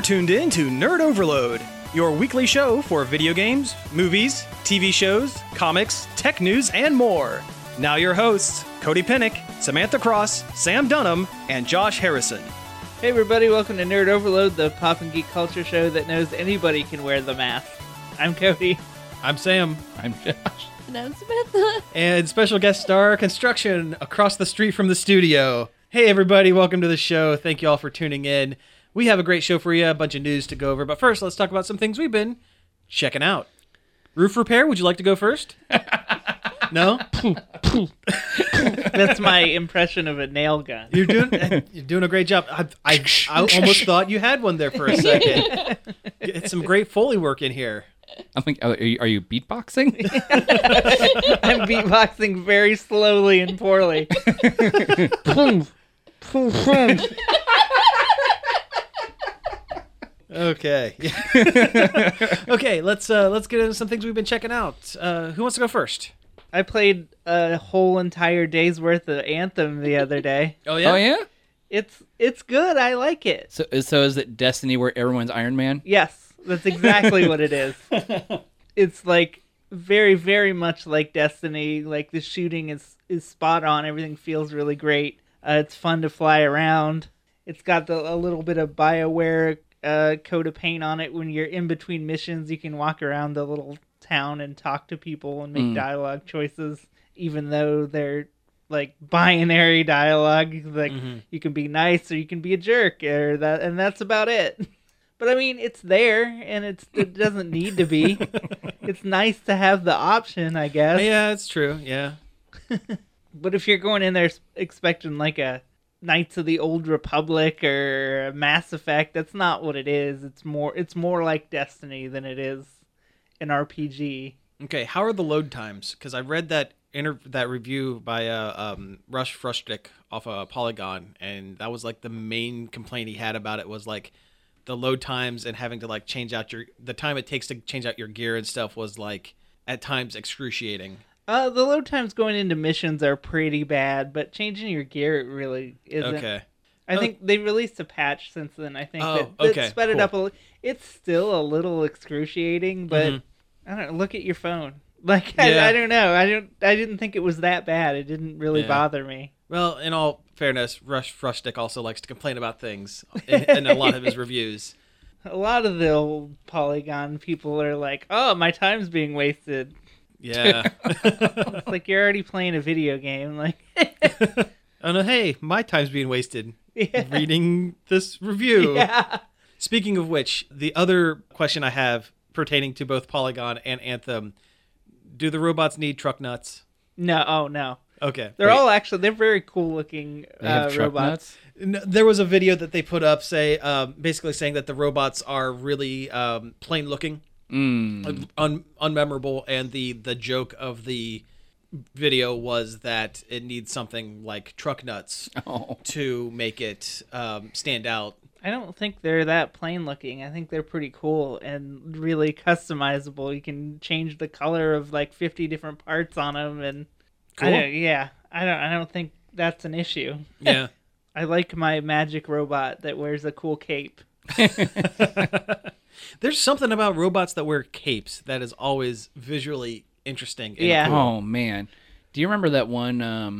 You're tuned in to Nerd Overload, your weekly show for video games, movies, TV shows, comics, tech news, and more. Now your hosts, Cody Pinnick, Samantha Cross, Sam Dunham, and Josh Harrison. Hey everybody, welcome to Nerd Overload, the pop and geek culture show that knows anybody can wear the mask. I'm Cody. I'm Sam. I'm Josh. And I'm Samantha. And special guest star, Construction, across the street from the studio. Hey everybody, welcome to the show. Thank you all for tuning in. We have a great show for you, a bunch of news to go over. But first, let's talk about some things we've been checking out. Roof repair, would you like to go first? No? That's my impression of a nail gun. You're doing a great job. I almost thought you had one there for a second. It's some great Foley work in here. I think. Are you beatboxing? I'm beatboxing very slowly and poorly. Okay. Okay, let's get into some things we've been checking out. Who wants to go first? I played a whole entire day's worth of Anthem the other day. Oh yeah. Oh yeah. It's good. I like it. So is it Destiny where everyone's Iron Man? Yes, that's exactly what it is. It's like very, very much like Destiny. Like the shooting is spot on. Everything feels really great. It's fun to fly around. It's got a little bit of BioWare coat of paint on it. When you're in between missions, you can walk around the little town and talk to people and make dialogue choices, even though they're like binary dialogue. Like you can be nice or you can be a jerk, or that, and that's about it. But I mean, it's there, and it doesn't need to be. It's nice to have the option, I guess. Yeah, it's true. Yeah. But if you're going in there expecting like a Knights of the Old Republic or a Mass Effect, that's not what it is. It's more like Destiny than it is an RPG. Okay, how are the load times? Because I read that that review by Rush Frushtick off of Polygon, and that was like the main complaint he had about it was like the load times and having to like change out the time it takes to change out your gear and stuff was like at times excruciating. The load times going into missions are pretty bad, but changing your gear, it really isn't. Okay. I think they released a patch since then. I think that okay, sped it up a little. It's still a little excruciating, but I don't know, look at your phone. Like I don't know. I didn't think it was that bad. It didn't really bother me. Well, in all fairness, Rush Frushtick also likes to complain about things in a lot of his reviews. A lot of the old Polygon people are like, "Oh, my time's being wasted." Yeah. It's like you're already playing a video game. Like, oh no, hey, my time's being wasted reading this review. Yeah. Speaking of which, the other question I have pertaining to both Polygon and Anthem, do the robots need truck nuts? No, oh no. Okay. They're very cool looking They have truck robots. nuts? There was a video that they put up basically saying that the robots are really plain looking. Unmemorable, and the joke of the video was that it needs something like truck nuts to make it stand out. I don't think they're that plain looking. I think they're pretty cool and really customizable. You can change the color of like 50 different parts on them, and cool. I don't think that's an issue. Yeah. I like my magic robot that wears a cool cape. There's something about robots that wear capes that is always visually interesting. And cool. Oh man, do you remember that one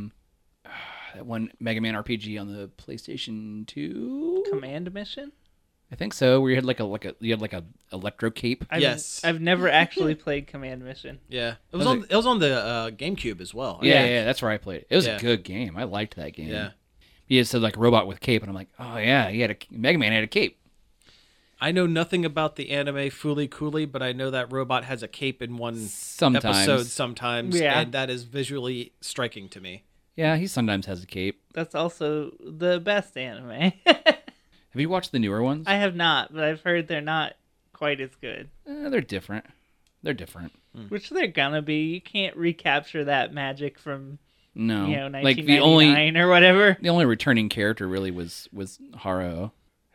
Mega Man RPG on the PlayStation 2? Command Mission? I think so. Where you had like a electro cape. Yes. I've never actually played Command Mission. Yeah. It was on the GameCube as well. Yeah, that's where I played it. It was a good game. I liked that game. Yeah. He said like a robot with cape, and I'm like, oh yeah, Mega Man had a cape. I know nothing about the anime Fooly Cooly, but I know that robot has a cape in one Sometimes. episode sometimes, Yeah. and that is visually striking to me. Yeah, he sometimes has a cape. That's also the best anime. Have you watched the newer ones? I have not, but I've heard they're not quite as good. They're different. Which they're gonna be. You can't recapture that magic from No, 1999 or whatever. The only returning character really was Haro.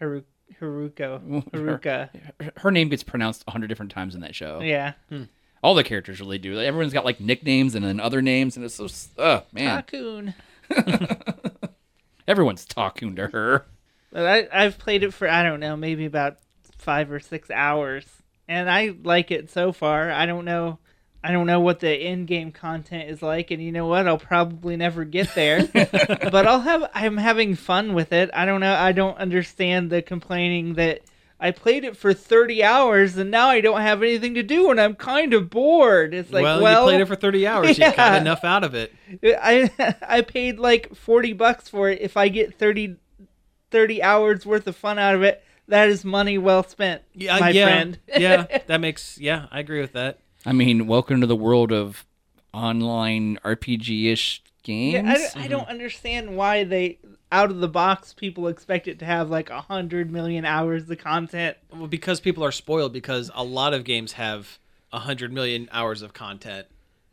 Haruka. Her name gets pronounced 100 different times in that show. Yeah. All the characters really do. Everyone's got like nicknames and then other names, and it's so man. Raccoon. Everyone's talking to her. But I've played it for, I don't know, maybe about 5 or 6 hours, and I like it so far. I don't know what the in-game content is like, and you know what? I'll probably never get there. But I'm having fun with it. I don't know. I don't understand the complaining that I played it for 30 hours and now I don't have anything to do and I'm kind of bored. It's like, well, you played it for 30 hours. Yeah. You got enough out of it. I paid like $40 for it. If I get 30 hours worth of fun out of it, that is money well spent, my friend. Yeah, I agree with that. I mean, welcome to the world of online RPG-ish games. Yeah, I don't understand why they, out of the box, people expect it to have like 100 million hours of content. Well, because people are spoiled, because a lot of games have 100 million hours of content.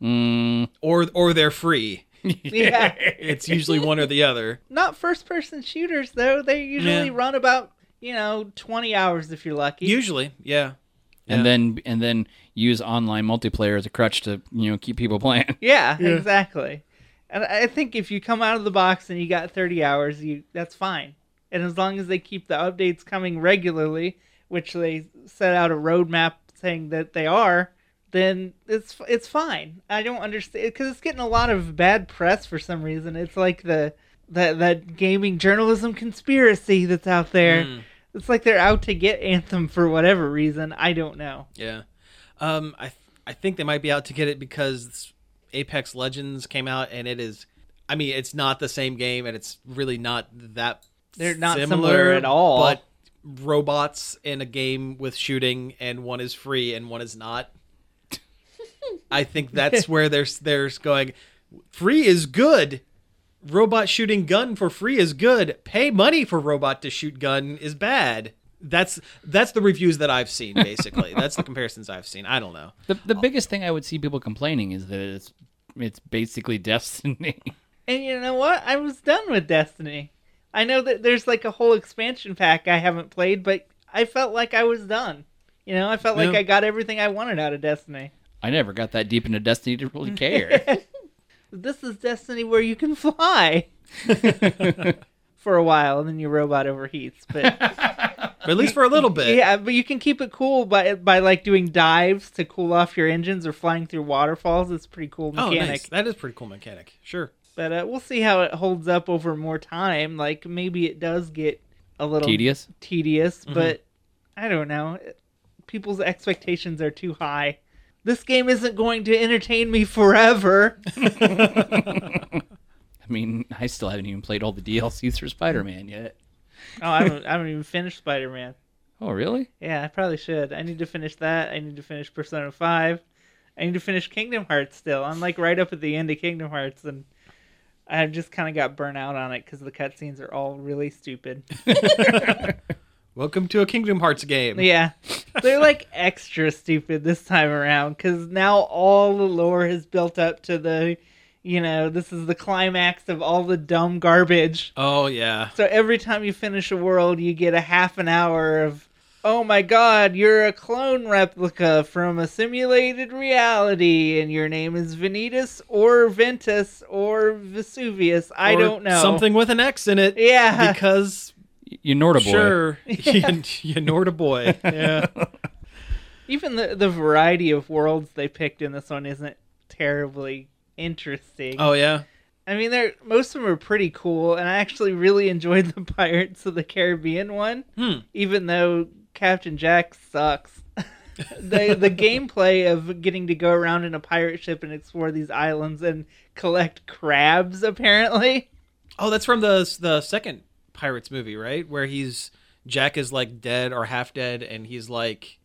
Or they're free. Yeah. It's usually one or the other. Not first-person shooters, though. They usually run about, 20 hours if you're lucky. Usually, yeah. And then use online multiplayer as a crutch to keep people playing. Yeah, exactly. And I think if you come out of the box and you got 30 hours, that's fine. And as long as they keep the updates coming regularly, which they set out a roadmap saying that they are, then it's fine. I don't understand, because it's getting a lot of bad press for some reason. It's like that gaming journalism conspiracy that's out there. It's like they're out to get Anthem for whatever reason. I don't know. Yeah. I think they might be out to get it because Apex Legends came out, and it's not the same game, and it's really not that They're not similar at all. But robots in a game with shooting, and one is free and one is not. I think that's where they're going. Free is good. Robot shooting gun for free is good. Pay money for robot to shoot gun is bad. That's the reviews that I've seen, basically. That's the comparisons I've seen. I don't know. The biggest thing I would see people complaining is that it's basically Destiny. And you know what? I was done with Destiny. I know that there's like a whole expansion pack I haven't played, but I felt like I was done. I felt like I got everything I wanted out of Destiny. I never got that deep into Destiny to really care. This is Destiny where you can fly for a while, and then your robot overheats. But at least for a little bit. Yeah, but you can keep it cool by like doing dives to cool off your engines or flying through waterfalls. It's a pretty cool mechanic. Oh, nice. That is a pretty cool mechanic. Sure. But we'll see how it holds up over more time. Like, maybe it does get a little tedious, but I don't know. People's expectations are too high. This game isn't going to entertain me forever. I mean, I still haven't even played all the DLCs for Spider-Man yet. Oh, I haven't even finished Spider-Man. Oh, really? Yeah, I probably should. I need to finish that. I need to finish Persona 5. I need to finish Kingdom Hearts still. I'm like right up at the end of Kingdom Hearts, and I just kind of got burnt out on it because the cutscenes are all really stupid. Welcome to a Kingdom Hearts game. Yeah. They're like extra stupid this time around because now all the lore has built up to the, this is the climax of all the dumb garbage. Oh, yeah. So every time you finish a world, you get a half an hour of, oh my god, you're a clone replica from a simulated reality, and your name is Vanitas or Ventus or Vesuvius. I don't know. Something with an X in it. Yeah. Because... You Norda boy. Sure. You Norda boy. Yeah. Even the variety of worlds they picked in this one isn't terribly interesting. Oh, yeah? I mean, most of them are pretty cool, and I actually really enjoyed the Pirates of the Caribbean one, even though Captain Jack sucks. The gameplay of getting to go around in a pirate ship and explore these islands and collect crabs, apparently. Oh, that's from the second Pirates movie, right? Where Jack is like dead or half dead, and he's like...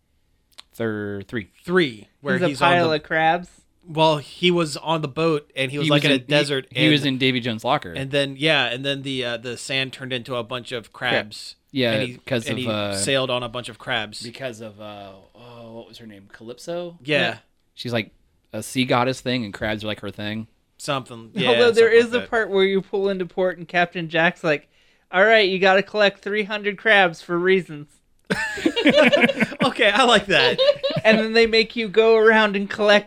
Three. Where he's a pile of crabs. Well, he was on the boat, and he was in a desert. He was in Davy Jones' locker. And then, the sand turned into a bunch of crabs. Yeah, and he sailed on a bunch of crabs. Because of, what was her name? Calypso? Yeah. She's like a sea goddess thing, and crabs are like her thing. Something, yeah. Although there is a part where you pull into port, and Captain Jack's like, all right, you got to collect 300 crabs for reasons. Okay, I like that. And then they make you go around and collect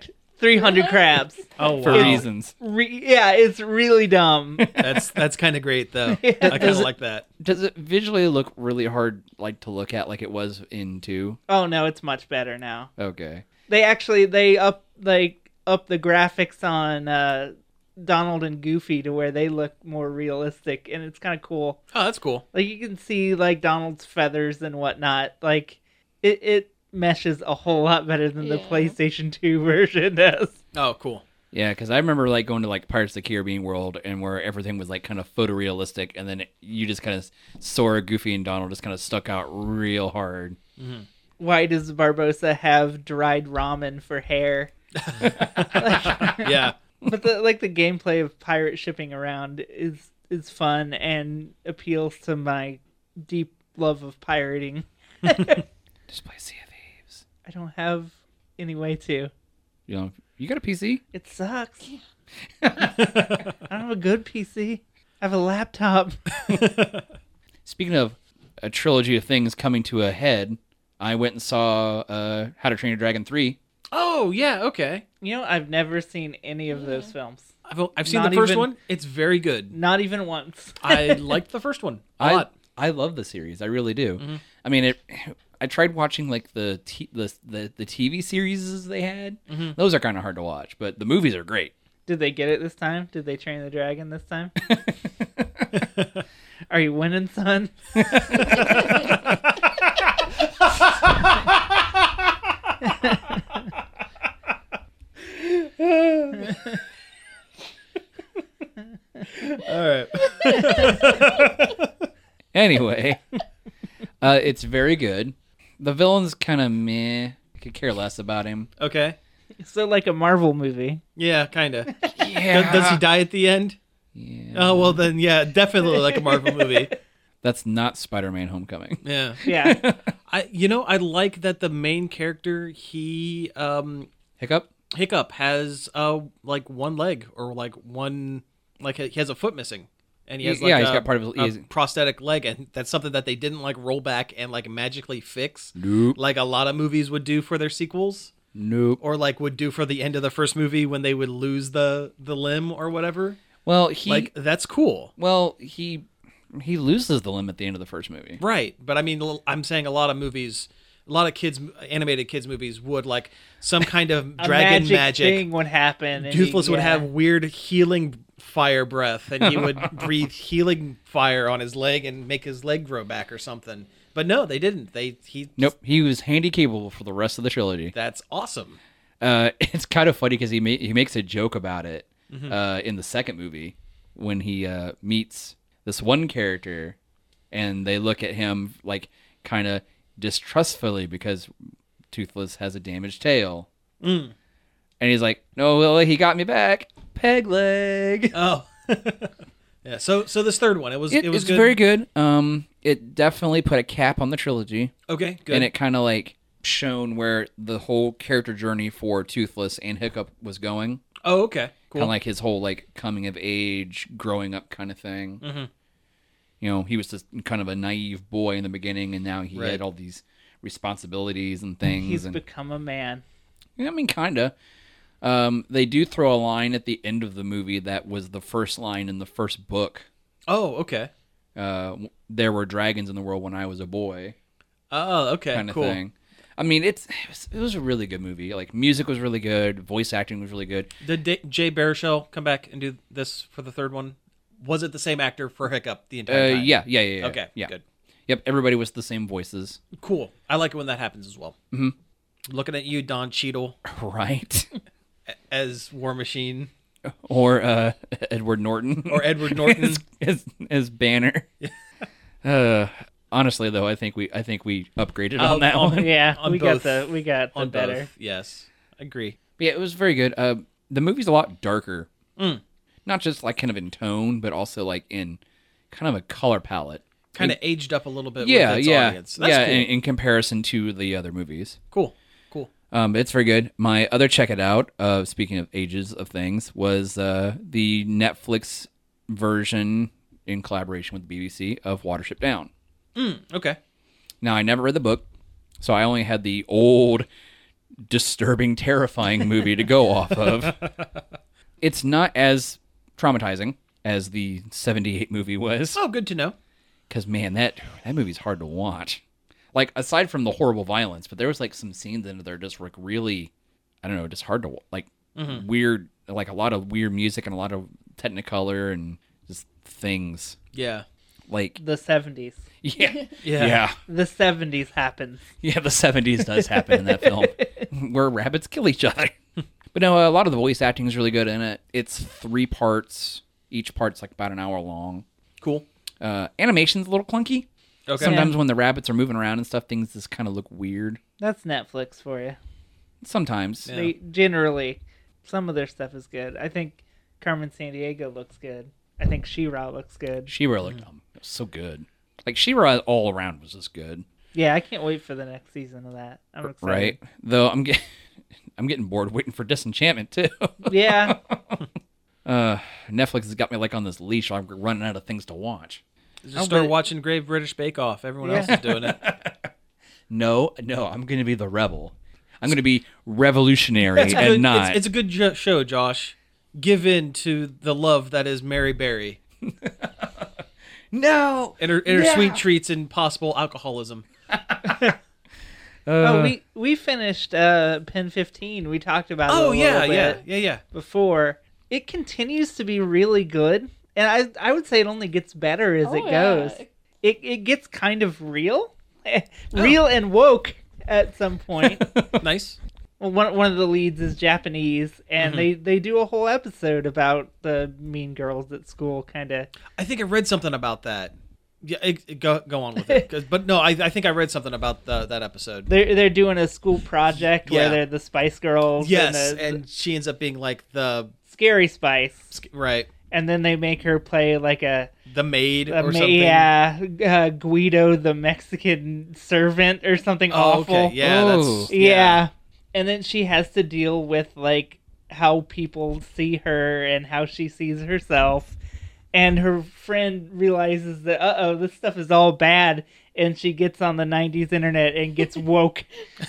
300 crabs. Oh for wow, reasons. Yeah, it's really dumb. that's kind of great though. I kind of like that. Does it visually look really hard, like to look at, like it was in 2? Oh no, it's much better now. Okay. They up the graphics on Donald and Goofy to where they look more realistic, and it's kind of cool. Oh, that's cool. Like you can see like Donald's feathers and whatnot. Like it meshes a whole lot better than the PlayStation 2 version does. Oh, cool. Yeah, because I remember like going to like Pirates of the Caribbean world and where everything was like kind of photorealistic, and then you just kind of Sora, Goofy, and Donald just kind of stuck out real hard. Mm-hmm. Why does Barbossa have dried ramen for hair? Yeah. But the gameplay of pirate shipping around is fun and appeals to my deep love of pirating. Just play Sea of Thieves. I don't have any way to. You know, you got a PC? It sucks. I don't have a good PC. I have a laptop. Speaking of a trilogy of things coming to a head, I went and saw How to Train Your Dragon 3. Oh yeah, okay. You know, I've never seen any of those films. I've seen Not the first even- one. It's very good. Not even once. I liked the first one a lot. I love the series. I really do. Mm-hmm. I mean, I tried watching like the TV series they had. Mm-hmm. Those are kind of hard to watch, but the movies are great. Did they get it this time? Did they train the dragon this time? Are you winning, son? All right. Anyway, it's very good. The villain's kind of meh. I could care less about him. Okay. So like a Marvel movie. Yeah, kind of. Yeah. Does he die at the end? Yeah. Oh well, then yeah, definitely like a Marvel movie. That's not Spider-Man: Homecoming. Yeah. Yeah. I like that the main character Hiccup. Hiccup has like one leg or like one like he has a foot missing. And he has like he's got part of his prosthetic leg, and that's something that they didn't like roll back and like magically fix, Nope. like a lot of movies would do for their sequels, Nope. or like would do for the end of the first movie when they would lose the limb or whatever. Well, That's cool, he loses the limb at the end of the first movie. right? But I mean, I'm saying a lot of movies, a lot of animated kids movies would like some kind of A dragon magic thing would happen. And Toothless would yeah. have weird healing fire breath, and he would breathe healing fire on his leg and make his leg grow back or something. But no, they didn't. Nope. He was handy capable for the rest of the trilogy. That's awesome. It's kind of funny because he makes a joke about it in the second movie when he meets this one character, and they look at him like kind of distrustfully because Toothless has a damaged tail. And he's like, "No, well, he got me back. Peg leg." Oh, yeah. So this third one, it was It's good. very good. It definitely put a cap on the trilogy, Okay, good. and it kind of like shown where the whole character journey for Toothless and Hiccup was going. Oh, okay, cool. Kind of like his whole like coming of age, growing up kind of thing. Mm-hmm. You know, he was just kind of a naive boy in the beginning, and now he Right. had all these responsibilities and things. He's and become a man. I mean, kind of. They do throw a line at the end of the movie that was the first line in the first book. Oh, okay. There were dragons in the world when I was a boy, Oh, okay, kind of cool. thing. I mean, it was a really good movie. Like, music was really good, voice acting was really good. Did Jay Baruchel come back and do this for the third one? Was it the same actor for Hiccup the entire time? Yeah. Okay, yeah. good. Yep, everybody was the same voices. Cool. I like it when that happens as well. Mm-hmm. Looking at you, Don Cheadle, Right. as War Machine. Or Edward Norton. Or Edward Norton. as Banner. Honestly, though, I think we upgraded on that on- one. Yeah, On we both. got the on better. both. Yes, I agree. But yeah, it was very good. The movie's a lot darker. Not just like kind of in tone, but also like in kind of a color palette. Kind of aged up a little bit. Yeah, with its yeah, audience. That's yeah. cool. In comparison to the other movies, Cool. it's very good. My other check it out. Speaking of ages of things, was the Netflix version in collaboration with the BBC of Watership Down. Okay. Now, I never read the book, so I only had the old disturbing, terrifying movie to go off of. It's not as traumatizing as the 78 movie was. Oh, good to know. Because, man, that movie's hard to watch. Like, aside from the horrible violence, but there was, like, some scenes in it that are just, like, really, I don't know, just hard to, like, weird, like, a lot of weird music and a lot of Technicolor and just things. Yeah. Like, The 70s. yeah. Yeah. The 70s happens. Yeah, the 70s does happen in that film, where rabbits kill each other. But no, a lot of the voice acting is really good in it. It's 3 parts. Each part's, like, about an hour long. Cool. Animation's a little clunky. Okay. Sometimes when the rabbits are moving around and stuff, things just kind of look weird. That's Netflix for you. Sometimes. Yeah. They generally, some of their stuff is good. I think Carmen Sandiego looks good. I think She-Ra looks good. She-Ra looked so good. Like, She-Ra all around was just good. Yeah, I can't wait for the next season of that. I'm excited. Right? Though I'm getting bored waiting for Disenchantment, too. Yeah. Netflix has got me, like, on this leash. I'm running out of things to watch. Just start watching Great British Bake Off. Everyone else is doing it. No, I'm going to be the rebel. I'm going to be revolutionary and not. It's a good show, Josh. Give in to the love that is Mary Berry No! and her sweet treats and possible alcoholism. We finished Pen 15. We talked about it a little bit before. It continues to be really good. And I would say it only gets better as it goes. It gets kind of real. Real and woke at some point. Nice. Well, one of the leads is Japanese, and they do a whole episode about the mean girls at school, kind of. I think I read something about that. Yeah, go on with it. But no, I think I read something about that episode. They're doing a school project where Yeah. they're the Spice Girls. Yes, and, and she ends up being like the Scary Spice. right, And then they make her play like the maid or something. Yeah, Guido the Mexican servant or something awful. Okay. Yeah, Oh. Yeah. And then she has to deal with like how people see her and how she sees herself. And her friend realizes that this stuff is all bad, and she gets on the 90s internet and gets woke.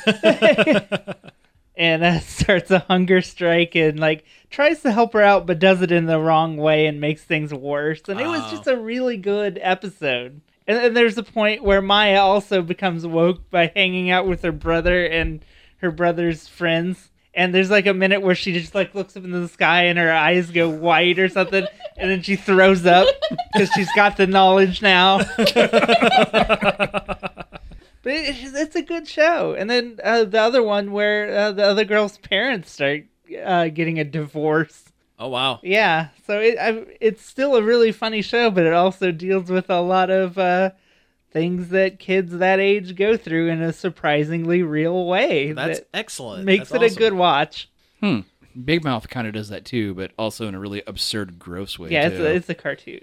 And starts a hunger strike and like tries to help her out but does it in the wrong way and makes things worse. And it was just a really good episode. And then there's a point where Maya also becomes woke by hanging out with her brother and her brother's friends. And there's like a minute where she just like looks up into the sky and her eyes go white or something, and then she throws up because she's got the knowledge now. But it's a good show. And then the other one where the other girl's parents start getting a divorce. Oh wow. Yeah, so it's still a really funny show, but it also deals with a lot of things that kids that age go through in a surprisingly real way. That's that excellent. makes That's it awesome. a good watch. Big Mouth kind of does that, too, but also in a really absurd, gross way, Yeah, too. it's a cartoon.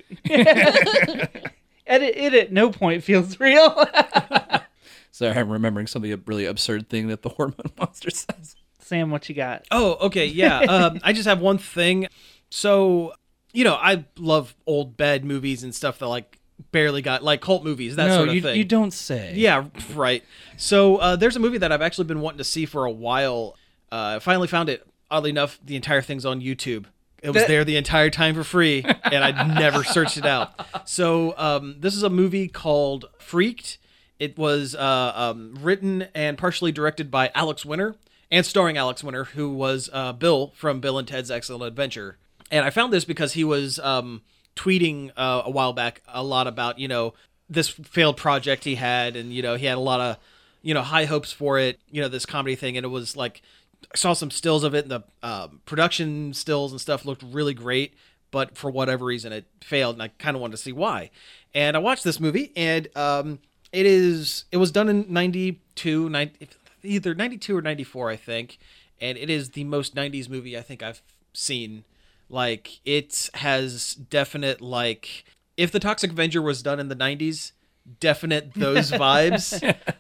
And it at no point feels real. Sorry, I'm remembering some of the really absurd thing that the Hormone Monster says. Sam, what you got? Oh, okay, yeah. I just have one thing. So, I love old bad movies and stuff that like barely got like cult movies, that sort of thing. You don't say. Yeah, right. So there's a movie that I've actually been wanting to see for a while. I finally found it. Oddly enough, the entire thing's on YouTube. It was there the entire time for free, and I'd never searched it out. So this is a movie called Freaked. It was written and partially directed by Alex Winter, and starring Alex Winter, who was Bill from Bill and Ted's Excellent Adventure. And I found this because he was tweeting a while back a lot about, this failed project he had, and, he had a lot of, high hopes for it, this comedy thing. And it was like, I saw some stills of it, and the production stills and stuff looked really great, but for whatever reason it failed, and I kind of wanted to see why. And I watched this movie, and it was done in either 92 or 94, I think, and it is the most 90s movie I think I've seen. Like, it has definite, like, if the Toxic Avenger was done in the 90s, definite those vibes.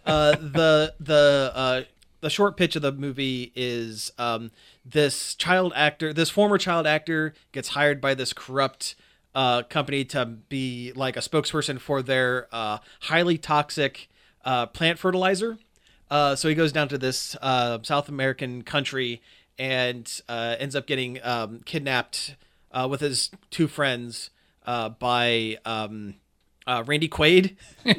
The short pitch of the movie is this former child actor gets hired by this corrupt company to be like a spokesperson for their highly toxic plant fertilizer. So he goes down to this South American country and ends up getting kidnapped with his two friends by Randy Quaid,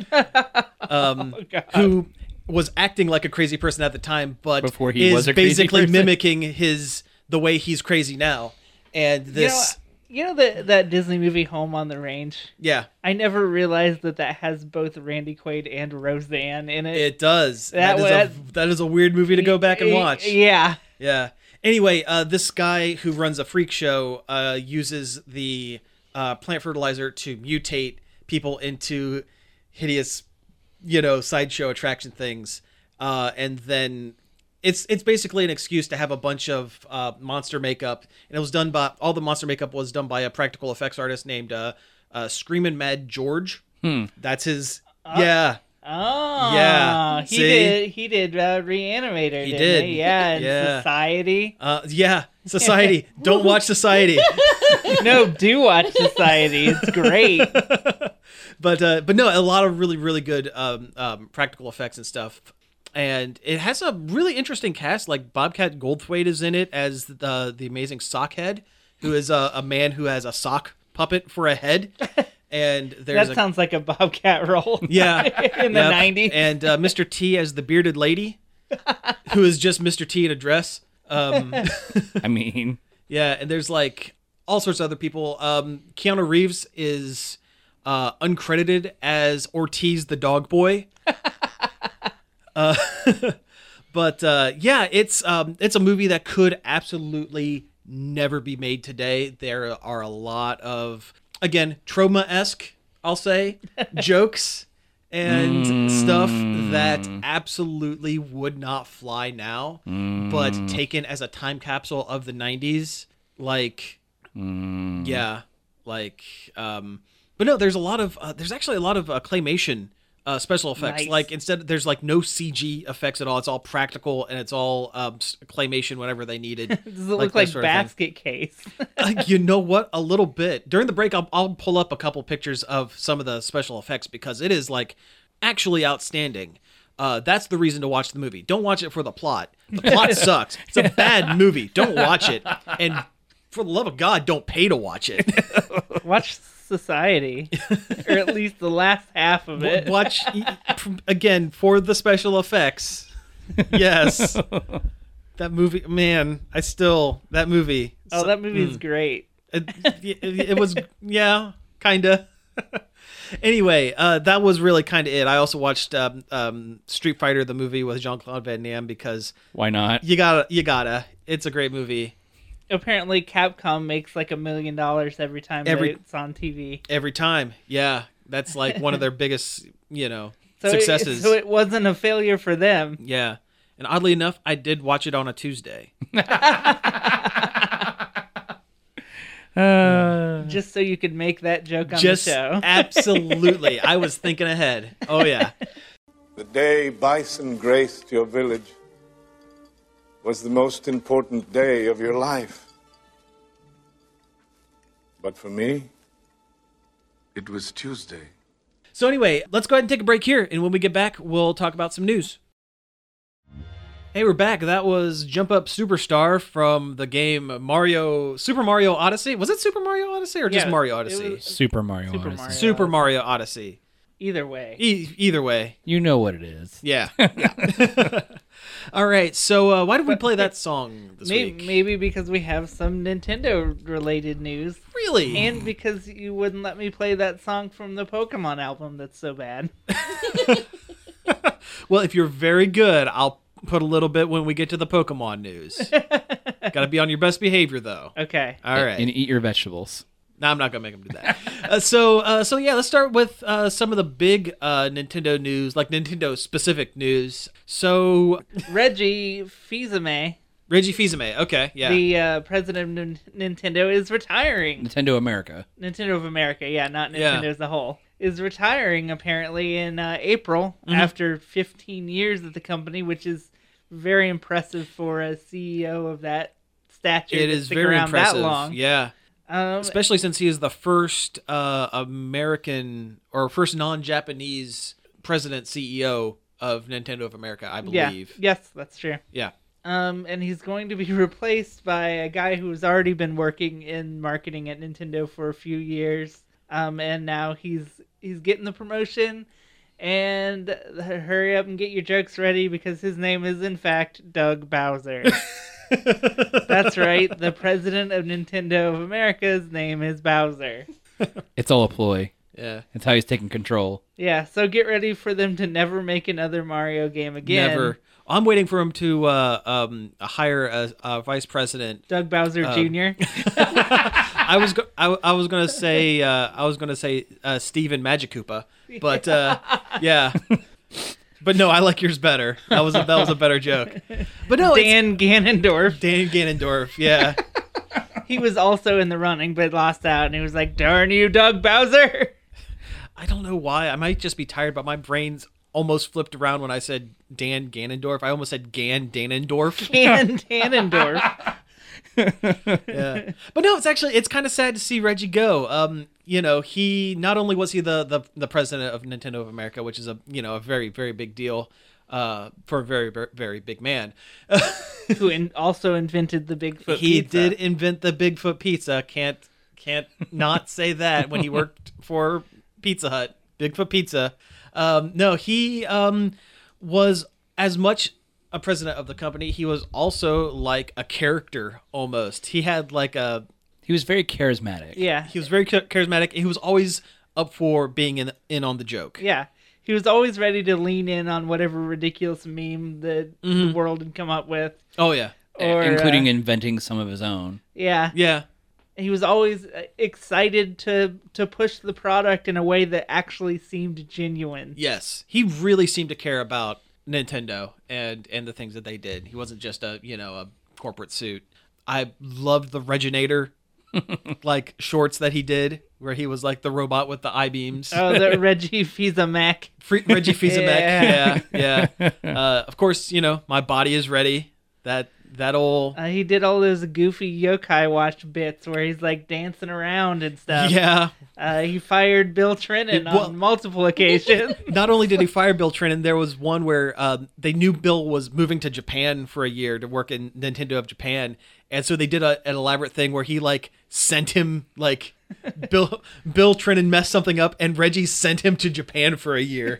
who was acting like a crazy person at the time, but Before he was is a crazy basically person. mimicking the way he's crazy now. And this, You know that Disney movie Home on the Range? yeah, I never realized that has both Randy Quaid and Roseanne in it. it does. That That is a weird movie to go back and watch. Yeah. Yeah. Anyway, this guy who runs a freak show uses the plant fertilizer to mutate people into hideous, sideshow attraction things, and then it's basically an excuse to have a bunch of monster makeup, and it was done by all the monster makeup was done by a practical effects artist named Screamin' Mad George. That's his. Yeah. Oh, Yeah, He see? did Reanimator. He didn't did. He? Yeah, and Yeah. Society. Yeah. Society. Don't watch Society. No, do watch Society. It's great. But no, a lot of really, really good practical effects and stuff. And it has a really interesting cast. Like Bobcat Goldthwait is in it as the amazing Sockhead, who is a man who has a sock puppet for a head. And there's That sounds like a Bobcat role. yeah in the yep. 90s. And Mr. T as the bearded lady, who is just Mr. T in a dress. I mean, Yeah, and there's like all sorts of other people. Keanu Reeves is uncredited as Ortiz the dog boy. But yeah, it's a movie that could absolutely never be made today. There are a lot of, again, trauma-esque, I'll say, jokes and stuff that absolutely would not fly now, but taken as a time capsule of the 90s, like, yeah, like, but no, there's actually a lot of claymation special effects. Nice. Like instead, there's like no CG effects at all. It's all practical and it's all claymation whenever they needed. Does it look like that sort of thing. Basket Case? You know what? A little bit. During the break, I'll pull up a couple pictures of some of the special effects because it is like actually outstanding. That's the reason to watch the movie. Don't watch it for the plot. The plot sucks. It's a bad movie. Don't watch it. And for the love of God, don't pay to watch it. Watch Society, or at least the last half of it. Watch again for the special effects. Yes. That movie, man, that movie. Oh, that movie is great. It was, yeah, kind of. Anyway, that was really kind of it. I also watched Street Fighter, the movie with Jean-Claude Van Damme, because why not? you gotta. It's a great movie. Apparently, Capcom makes like $1 million every time it's on TV. Every time. Yeah. That's like one of their biggest, So successes. so it wasn't a failure for them. Yeah. And oddly enough, I did watch it on a Tuesday. Just so you could make that joke on Just the show. absolutely. I was thinking ahead. Oh, yeah. The day Bison graced your village was the most important day of your life. But for me, it was Tuesday. So anyway, let's go ahead and take a break here. And when we get back, we'll talk about some news. Hey, we're back. That was Jump Up Superstar from the game Super Mario Odyssey. Was it Super Mario Odyssey or just Yeah, Mario it Odyssey? was- Super Mario Super Odyssey. Mario. Super Mario Odyssey. Either way. Either way. You know what it is. Yeah. All right. So why did we play that song this week? Maybe because we have some Nintendo-related news. Really? And because you wouldn't let me play that song from the Pokemon album that's so bad. Well, if you're very good, I'll put a little bit when we get to the Pokemon news. Got to be on your best behavior, though. Okay. All right. And eat your vegetables. No, I'm not gonna make them do that. So yeah, let's start with some of the big Nintendo news, like Nintendo specific news. So Reggie Fils-Aimé, Reggie Fils-Aimé, okay, yeah, the president of Nintendo, is retiring. Nintendo America. Nintendo of America, yeah, not Yeah. Nintendo as a whole, is retiring apparently in April Mm-hmm. after 15 years at the company, which is very impressive for a CEO of that stature. it to is stick very around impressive. That long. Yeah, Um, especially since he is the first American or first non-Japanese president CEO of Nintendo of America, I Yeah. believe. Yes, that's true. Yeah. And he's going to be replaced by a guy who's already been working in marketing at Nintendo for a few years. And now he's getting the promotion. And hurry up and get your jokes ready because his name is in fact Doug Bowser. That's right. The president of Nintendo of America's name is Bowser. It's all a ploy. Yeah. It's how he's taking control. Yeah, so get ready for them to never make another Mario game again. Never. I'm waiting for him to hire a vice president. Doug Bowser Jr. I was gonna say Steven Magikoopa, but yeah. But no, I like yours better. That was a better joke. But no, Dan Ganondorf. Dan Ganondorf. Yeah. He was also in the running, but lost out, and he was like, "Darn you, Doug Bowser!" I don't know why. I might just be tired, but my brain's almost flipped around when I said Dan Ganondorf. I almost said Gan Danendorf. Dan Ganondorf. Yeah. But no, it's kind of sad to see Reggie go. He not only was he the president of Nintendo of America, which is a very, very big deal for a very, very, very big man. Who also invented the Bigfoot He pizza. did invent the Bigfoot pizza. Can't not say that when he worked for Pizza Hut. Bigfoot pizza. No, he was as much a president of the company. He was also like a character almost. He had like He was very charismatic. Yeah. he was very charismatic. He was always up for being in on the joke. Yeah. He was always ready to lean in on whatever ridiculous meme that the world had come up with. Oh yeah. Or, including inventing some of his own. Yeah. Yeah. He was always excited to push the product in a way that actually seemed genuine. Yes. He really seemed to care about Nintendo and the things that they did. He wasn't just a corporate suit. I loved the Reginator like shorts that he did where he was like the robot with the I-beams. Oh, the Reggie Fils-a-Mac. Reggie Fils-a-Mac. Yeah. Yeah. Of course, my body is ready. That old He did all those goofy Yokai Watch bits where he's like dancing around and stuff. yeah. He fired Bill Trennan on multiple occasions. Not only did he fire Bill Trennan, there was one where they knew Bill was moving to Japan for a year to work in Nintendo of Japan, and so they did an elaborate thing where he like sent him like Bill Trennan messed something up, and Reggie sent him to Japan for a year.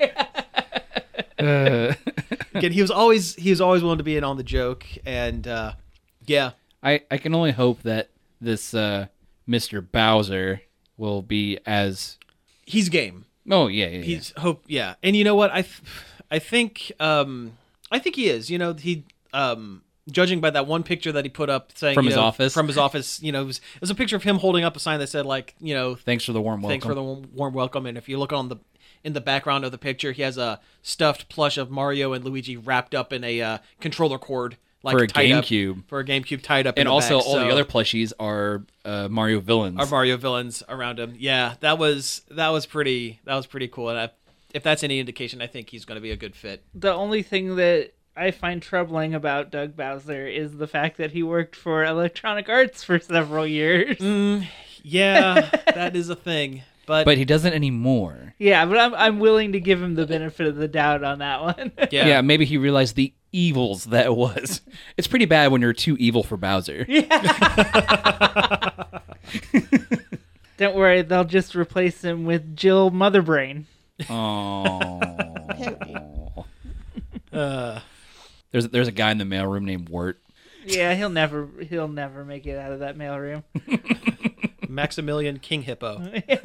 Again, he was always willing to be in on the joke, and yeah. I can only hope that this Mr. Bowser will be as... He's game. Oh, yeah. He's hope, yeah. And you know what? I think he is. He judging by that one picture that he put up saying From his office? From his office, it was a picture of him holding up a sign that said like, Thanks for the warm welcome. thanks for the warm welcome. And if you look in the background of the picture, he has a stuffed plush of Mario and Luigi wrapped up in a controller cord, like For a tied up- GameCube. For a GameCube tied up, And in the also back, all the so- other plushies are Mario villains. Our Mario villains around him. Yeah, that was pretty cool. And if that's any indication, I think he's going to be a good fit. The only thing that I find troubling about Doug Bowser is the fact that he worked for Electronic Arts for several years. Yeah, that is a thing. But he doesn't anymore. Yeah, but I'm willing to give him the benefit of the doubt on that one. Yeah, maybe he realized the evils that it was. It's pretty bad when you're too evil for Bowser. Don't worry, they'll just replace him with Jill Motherbrain. Oh. There's a guy in the mailroom named Wirt. Yeah, he'll never make it out of that mailroom. Maximilian King Hippo.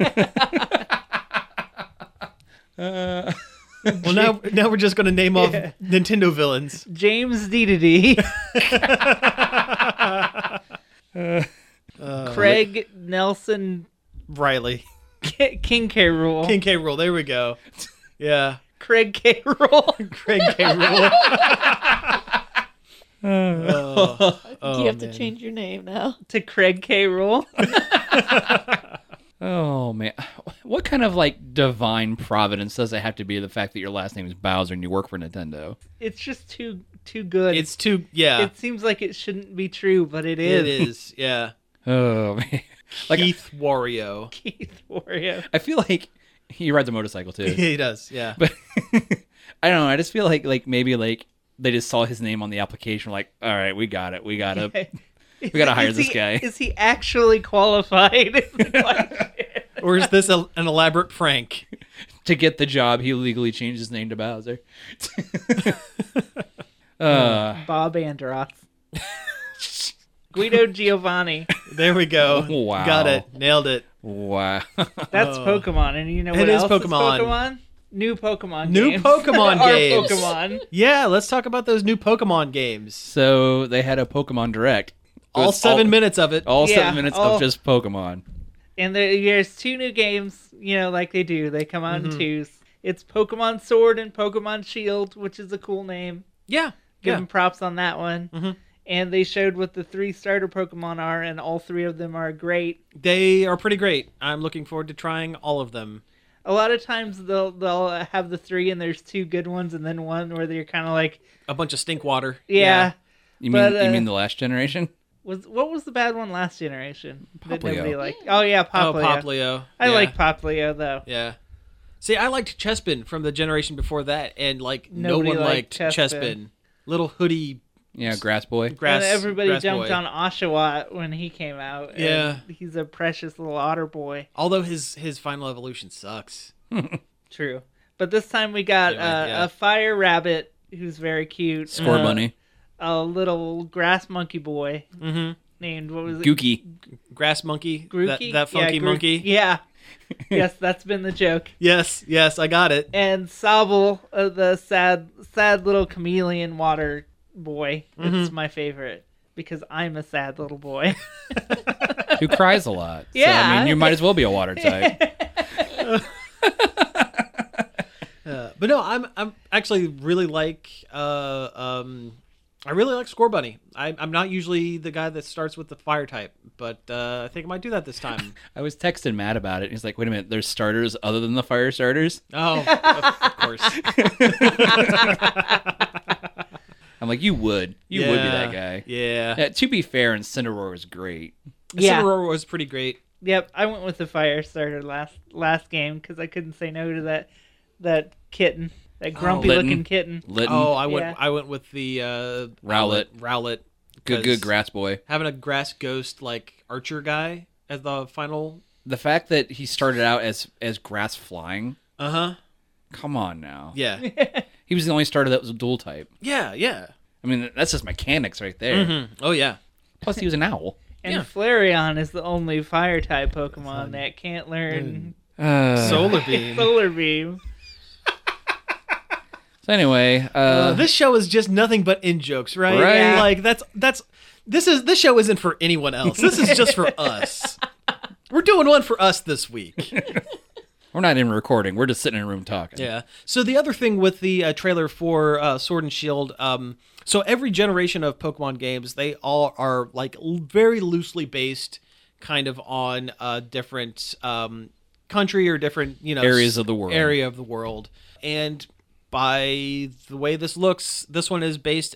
Well, now we're just going to name off Nintendo villains. James Dedede. Craig Nelson Riley. King K. Rool. King K. Rool. There we go. Yeah. Craig K. Rool. Craig K. Rool. You have to change your name now. To Craig K. Rool. Oh, man. What kind of, divine providence does it have to be the fact that your last name is Bowser and you work for Nintendo? It's just too good. It's too, yeah. It seems like it shouldn't be true, but it is. It is, yeah. Oh, man. Keith Wario. Keith Wario. I feel like he rides a motorcycle, too. He does, yeah. But I don't know. I just feel like maybe like they just saw his name on the application. Like, all right, we got it. We gotta hire this guy. Is he actually qualified? Or is this an elaborate prank? To get the job, he legally changed his name to Bowser. Bob Andross. Guido Giovanni. There we go. Wow. Got it. Nailed it. Wow. That's Pokemon, and you know It what is else Pokemon. is Pokemon? New Pokemon New games. Pokemon Our games. Pokemon. Yeah, let's talk about those new Pokemon games. So they had a Pokemon Direct. It All was 7 minutes of it. All Yeah, 7 minutes all- of just Pokemon. And there's 2 new games, like they do. They come out in twos. It's Pokemon Sword and Pokemon Shield, which is a cool name. Yeah. Give Yeah. them props on that one. And they showed what the 3 starter Pokemon are, and all 3 of them are great. They are pretty great. I'm looking forward to trying all of them. A lot of times they'll have the 3 and there's 2 good ones, and then one where they're kind of like, A bunch of stink water. yeah. You But, mean you mean the last generation? What was the bad one last generation? That Poplio. nobody liked. Oh yeah, Poplio. Oh, Poplio. I Yeah. like Poplio though. Yeah. See, I liked Chespin from the generation before that, and like Nobody no one liked liked Chespin. Chespin. Little hoodie Yeah, Grass Boy. grass. And everybody grass jumped boy. on Oshawott when he came out. and Yeah. he's a precious little otter boy. Although his final evolution sucks. True, but this time we got Anyway, yeah. a fire rabbit who's very cute. Score Bunny. A little grass monkey boy Mm-hmm. named what was it? Gookie. Grass monkey. Grookey? That funky Yeah, monkey. Yeah. Yes, that's been the joke. Yes, I got it. And Sobble, the sad little chameleon water boy. It's my favorite because I'm a sad little boy. Who cries a lot. So, I Yeah. mean, you might as well be a water type. But no, I'm actually really like I really like Score Bunny. I'm not usually the guy that starts with the fire type, but I think I might do that this time. I was texting Matt about it. He's like, wait a minute, there's starters other than the fire starters? Oh, of course. I'm like, you would. You would be that guy. Yeah. To be fair, Incineroar was great. Yeah. Incineroar was pretty great. Yep, I went with the fire starter last game because I couldn't say no to that kitten, that grumpy looking Litten. kitten. Litten. Oh, Yeah. I went with the Rowlet. Rowlet. Good 'cause Grass Boy. Having a grass ghost like archer guy as the final. The fact that he started out as grass flying, Uh-huh. come on now. Yeah. He was the only starter that was a dual type. Yeah, yeah. I mean, that's just mechanics right there. Mhm. Oh yeah. Plus, he was an owl. And Yeah. Flareon is the only fire type Pokemon that can't learn Solar beam. Solar Beam. So anyway, This show is just nothing but in jokes, right? Right. Yeah. Like this show isn't for anyone else. This is just for us. We're doing one for us this week. we're not even recording. We're just sitting in a room talking. Yeah. So the other thing with the trailer for Sword and Shield, so every generation of Pokemon games, they all are like very loosely based, kind of on a different country or different Areas of the world. area of the world, and by the way this looks, this one is based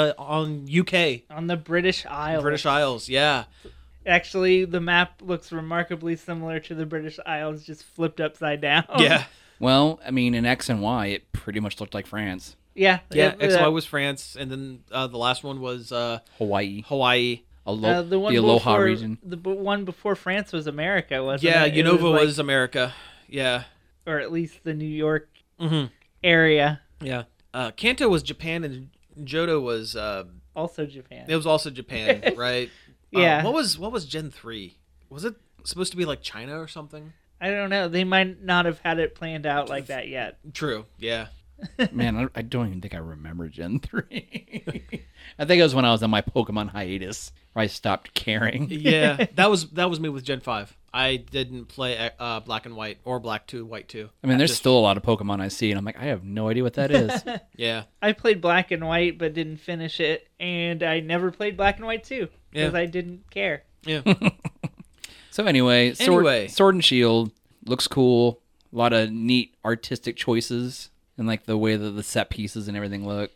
on UK, On the British Isles. British Isles. Yeah. Actually, the map looks remarkably similar to the British Isles, just flipped upside down. Yeah. Well, I mean, in X and Y, it pretty much looked like France, Yeah. Yeah. it- XY was France, and then the last one was Hawaii, Hawaii. the one the Aloha before, region. The one before France was America, wasn't Yeah, it? It Unova like- was America. Yeah. or at least the New York Mhm. area. Yeah. Kanto was Japan, and Johto was Also Japan. it was also Japan, right? Yeah. What was Gen 3? Was it supposed to be like China or something? I don't know. They might not have had it planned out like that yet. True. Yeah. Man, I don't even think I remember Gen 3. I think it was when I was on my Pokemon hiatus where I stopped caring. Yeah. that was me with Gen 5. I didn't play Black and White or Black 2, White 2. I mean, there's Just- still a lot of Pokemon I see, and I'm like, I have no idea what that is. Yeah. I played Black and White but didn't finish it, and I never played Black and White 2 because Yeah. I didn't care. Yeah. So anyway, Anyway. Sword and Shield looks cool. A lot of neat artistic choices and like the way that the set pieces and everything look.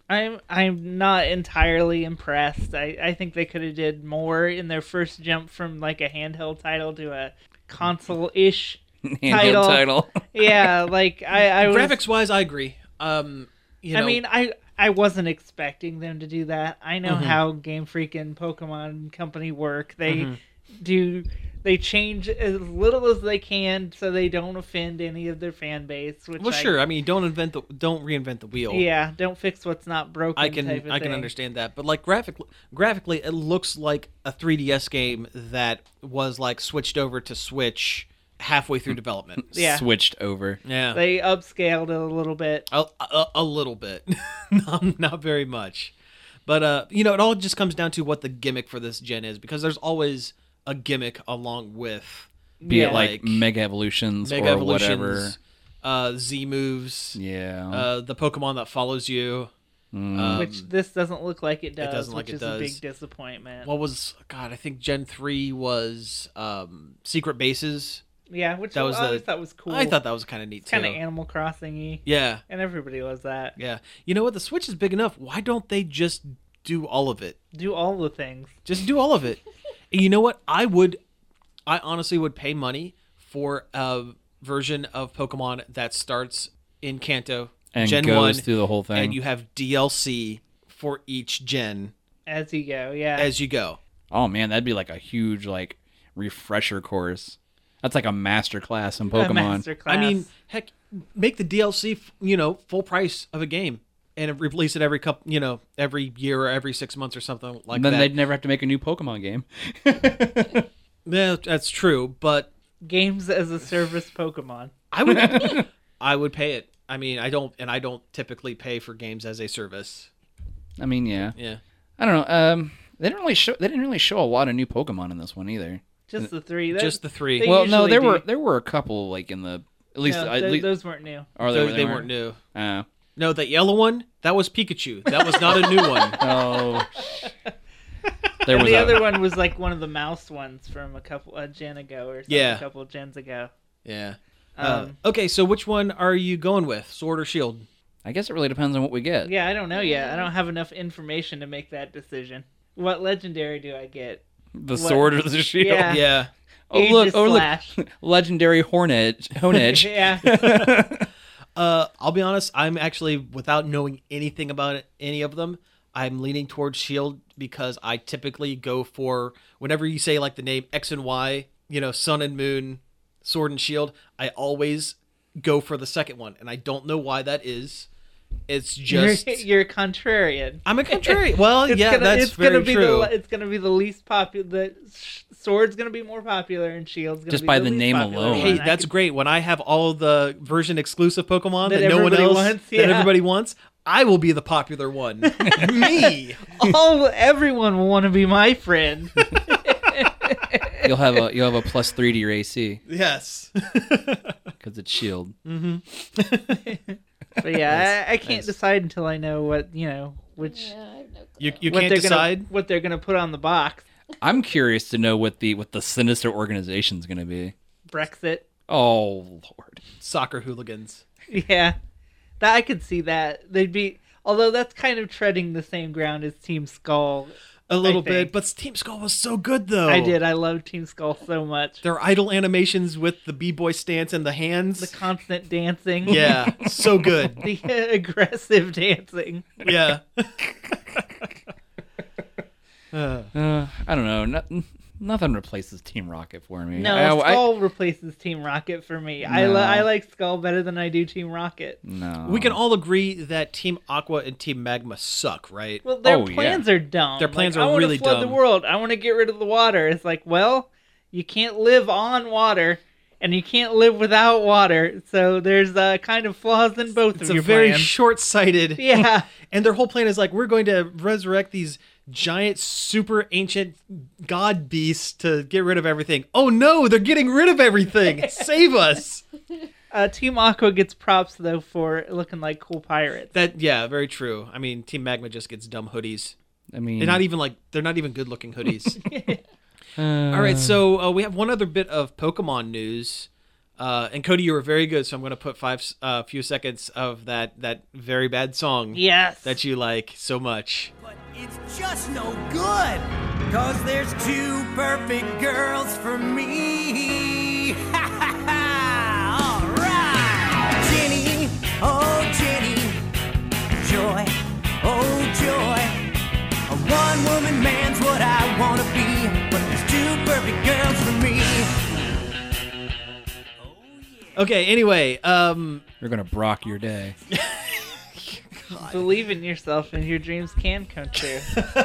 I'm not entirely impressed. I think they could have did more in their first jump from like a handheld title to a console-ish Handheld title. Yeah, like I was, Graphics wise, I agree. You know, I mean, I wasn't expecting them to do that. I know how Game Freak and Pokemon Company work. They change as little as they can so they don't offend any of their fan base. Which sure. I mean, don't reinvent the wheel. Yeah, don't fix what's not broken. I can understand that, but like graphically, it looks like a 3DS game that was like switched over to Switch halfway through development. Yeah. Switched over. Yeah, They upscaled it a little bit. a little bit, not very much, but you know, it all just comes down to what the gimmick for this gen is, because there's always a gimmick along with Be it like Mega Evolutions or whatever. Z moves. Yeah. The Pokemon that follows you. Which this doesn't look like it does. doesn't like which it is does. a big disappointment. What was I think Gen 3 was Secret Bases. Yeah, which That I was always thought was cool. I thought that was kind of neat too. Kind of Animal Crossing-y. Yeah. And everybody loves that. Yeah. You know what? The Switch is big enough. Why don't they just do all of it? Do all the things. Just do all of it. And you know what? I honestly would pay money for a version of Pokemon that starts in Kanto, And Gen goes 1, through the whole thing. and you have DLC for each gen As you go, yeah. as you go. Oh man, that'd be like a huge like refresher course. That's like a master class in A Pokemon. master class. I mean, heck, make the DLC, full price of a game, and release it every every year or every 6 months or something like Then that. they'd never have to make a new Pokemon game. Yeah, that's true, but games as a service Pokemon. I would pay it. I mean, I don't typically pay for games as a service. I mean, yeah. Yeah. I don't know. They didn't really show a lot of new Pokemon in this one either. Just the three. Just the three. They Well, no, usually there were a couple like in the at least No, those weren't new. or They weren't new. Oh. No, that yellow one, that was Pikachu. That was not a new one. Oh. There And was the a, other one was like one of the mouse ones from a gen ago or something. Yeah. A couple of gens ago. Yeah. Um, Okay, so which one are you going with? Sword or Shield? I guess it really depends on what we get. Yeah, I don't know yet. I don't have enough information to make that decision. What legendary do I get? The sword or the shield. Yeah. Yeah. Oh Aegis look! Slash. Legendary Honedge. Yeah. I'll be honest, I'm actually, without knowing anything about it, any of them, I'm leaning towards Shield because I typically go for, whenever you say like the name X and Y, Sun and Moon, Sword and Shield, I always go for the second one, and I don't know why that is. It's just You're a contrarian. I'm a contrarian. Well, that's very true. It's gonna be the least popular. The sword's gonna be more popular, and shield's gonna Just be by the the least name popular alone. one. Hey, I that's could- great. When I have all the version exclusive Pokemon That that no one everybody else wants, that yeah. everybody wants, I will be the popular one. Me. Everyone will want to be my friend. You'll have a plus 3 to your AC Yes. because it's shield. But yeah, I can't decide until I know what which Yeah, I have no You clue. can't decide. what they're gonna put on the box. I'm curious to know what the sinister organization's going to be. Brexit. Oh Lord. Soccer hooligans. Yeah, that I could see that they'd be. Although that's kind of treading the same ground as Team Skull. A little I bit, think. but Team Skull was so good though. I did. I love Team Skull so much. Their idle animations with the b-boy stance and the hands. The constant dancing. Yeah, so good. The aggressive dancing. Yeah. I don't know. Nothing replaces Team Rocket for me. No, Skull replaces Team Rocket for me. No. I like Skull better than I do Team Rocket. No. We can all agree that Team Aqua and Team Magma suck, right? Well, their Oh, plans are dumb. Their plans I are wanna really flood dumb. the world. I want to get rid of the water. It's like, well, you can't live on water, and you can't live without water. So there's kind of flaws in both It's of a your very plans. short-sighted. Yeah. And their whole plan is like, we're going to resurrect these giant, super ancient god beasts to get rid of everything. Oh no, they're getting rid of everything. Save us. Team Aqua gets props though for looking like cool pirates. Very true. I mean, Team Magma just gets dumb hoodies. I mean, They're not even good-looking hoodies. All right, so we have one other bit of Pokemon news. And Cody, you were very good, so I'm going to put a few seconds of that very bad song Yes. that you like so much. But it's just no good, 'cause there's two perfect girls for me. Ha ha ha! Alright! Jenny, oh Jenny, Okay. Anyway, You're gonna Brock your day. Believe in yourself, and your dreams can come true.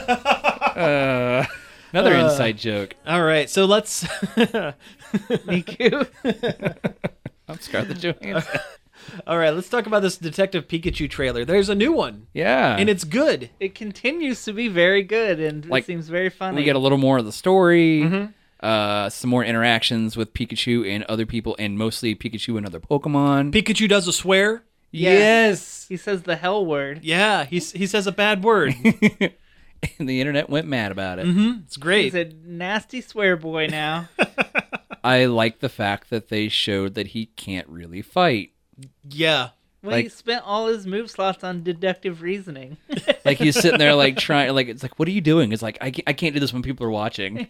Another inside joke. all right. So let's. Miku. I'm Scarlett Johansson. All right. Let's talk about this Detective Pikachu trailer. There's a new one, Yeah, and it's good. It continues to be very good, and Like, it seems very funny. we get a little more of the story. Mm-hmm. Some more interactions with Pikachu and other people, and mostly Pikachu and other Pokemon. Pikachu does a swear. Yeah. Yes. He says the hell word. Yeah, he says a bad word. And the internet went mad about it. It's great. He's a nasty swear boy now. I like the fact that they showed that he can't really fight. Yeah. Well, he Like- spent all his move slots on deductive reasoning. Like he's sitting there, like trying, like it's like, what are you doing? It's like I can't do this when people are watching.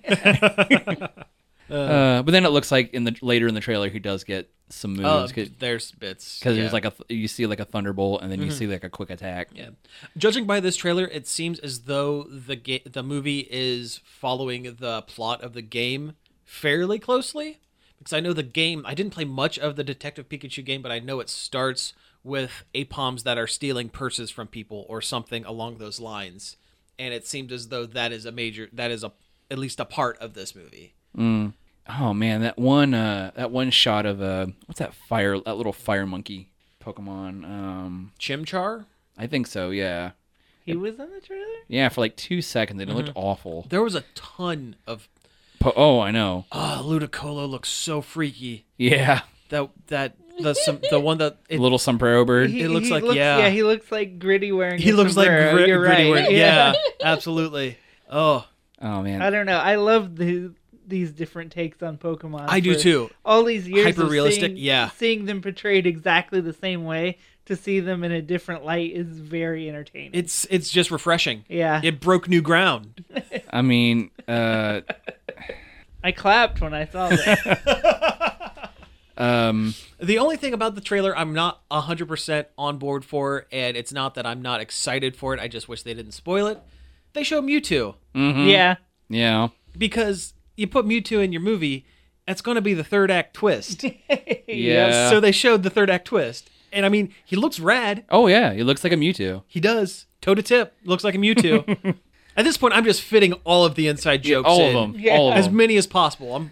But then it looks like later in the trailer he does get some moves There's bits. because yeah. there's like you see like a thunderbolt and then you see like a quick attack. Yeah. Judging by this trailer, it seems as though the movie is following the plot of the game fairly closely. Because I know the game, I didn't play much of the Detective Pikachu game, but I know it starts with APOMs that are stealing purses from people or something along those lines. And it seemed as though that is at least a part of this movie. Oh man, that one shot of what's that little fire monkey Pokemon? Chimchar? I think so. Yeah, He was in the trailer? yeah, for like 2 seconds and it looked awful. There was a ton of... Oh, I know. Ludicolo looks so freaky. Yeah, The one that... little sombrero bird. It looks like, yeah. he looks like Gritty wearing He a looks like sombrero. Gritty You're right. wearing- Yeah, absolutely. Oh, Oh man, I don't know. I love these different takes on Pokemon. I do for too. All these years Hyper-realistic, of yeah. seeing them portrayed exactly the same way, to see them in a different light is very entertaining. It's just refreshing. Yeah. It broke new ground. I mean, I clapped when I saw that. The only thing about the trailer I'm not 100% on board for, and it's not that I'm not excited for it, I just wish they didn't spoil it. They show Mewtwo. Yeah. yeah. Because you put Mewtwo in your movie, that's going to be the third act twist. Yeah. So they showed the third act twist. And I mean, he looks rad. Oh yeah, he looks like a Mewtwo. He does. Toe to tip. Looks like a Mewtwo. At this point, I'm just fitting all of the inside jokes all in. of them. Yeah. All of As them. many as possible.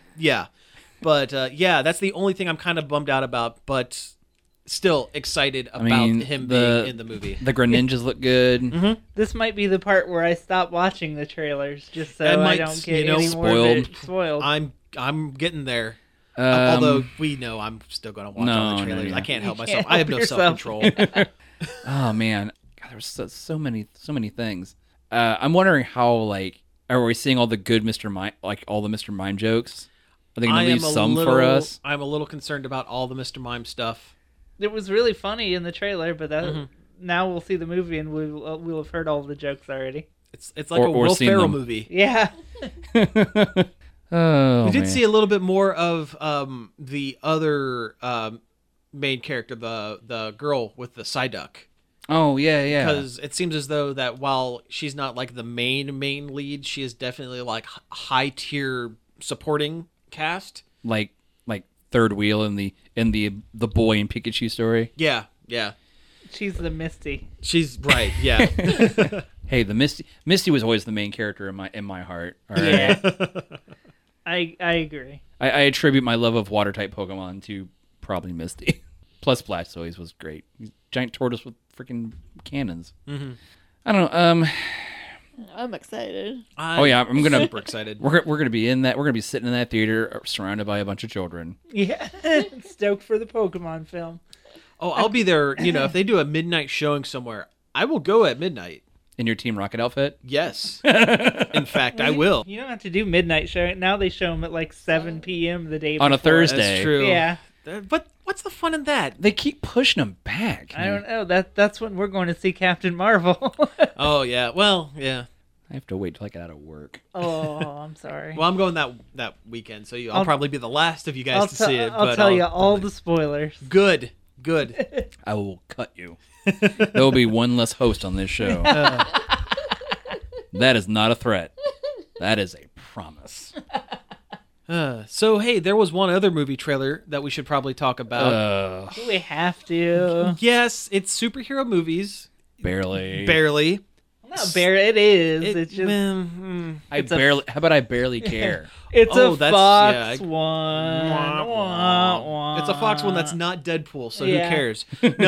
But yeah, that's the only thing I'm kind of bummed out about, but still excited about him being in the movie. The Greninjas look good. This might be the part where I stop watching the trailers just so That I might, don't get you know, any more of it spoiled. I'm getting there. Although we know I'm still going to watch all the no, trailers. no. I can't help You myself. can't I have help no yourself. self-control. Oh man, God, there was so many things. I'm wondering how are we seeing all the good Mr. Mime, like all the Mr. Mime jokes? Are they gonna leave some for us? I'm a little concerned about all the Mr. Mime stuff. It was really funny in the trailer, but that now we'll see the movie and we'll have heard all of the jokes already. It's like Or a Will seen Ferrell them. movie. Yeah. Oh, We did man. see a little bit more of the other main character, the girl with the Psyduck. Oh yeah. Because it seems as though that while she's not like the main lead, she is definitely like high tier supporting cast. Like third wheel in the boy and Pikachu story. Yeah. She's the Misty. She's right. Yeah. Hey, the Misty was always the main character in my heart. All right. Yeah. I agree. I attribute my love of water type Pokemon to probably Misty. Plus Blastoise was great. Giant tortoise with freaking cannons. Mm-hmm. I don't know. I'm excited. Oh, yeah, I'm gonna- super excited. We're gonna be in that. We're gonna be sitting in that theater, surrounded by a bunch of children. Yeah. Stoked for the Pokemon film. Oh, I'll be there. You know, if they do a midnight showing somewhere, I will go at midnight. In your Team Rocket outfit. Yes. In fact, I will. You don't have to do midnight show. Now they show them at like 7 p.m. the day On a before. Thursday. That's true. Yeah. But what's the fun in that? They keep pushing them back. I don't know. That's when we're going to see Captain Marvel. Oh yeah. Well, yeah. I have to wait till I get out of work. Oh, I'm sorry. Well, I'm going that weekend, so I'll probably be the last of you guys I'll to see it. I'll but tell you all the spoilers. Good. I will cut you. There will be one less host on this show. That is not a threat. That is a promise. So, hey, there was one other movie trailer that we should probably talk about. Do we have to? Yes, it's superhero movies. Barely. Barely. Not barely. It is. It's just. How about I barely care? It's Oh, a that's- Fox yeah. one. Wah, wah. It's a Fox one that's not Deadpool, so Yeah. who cares?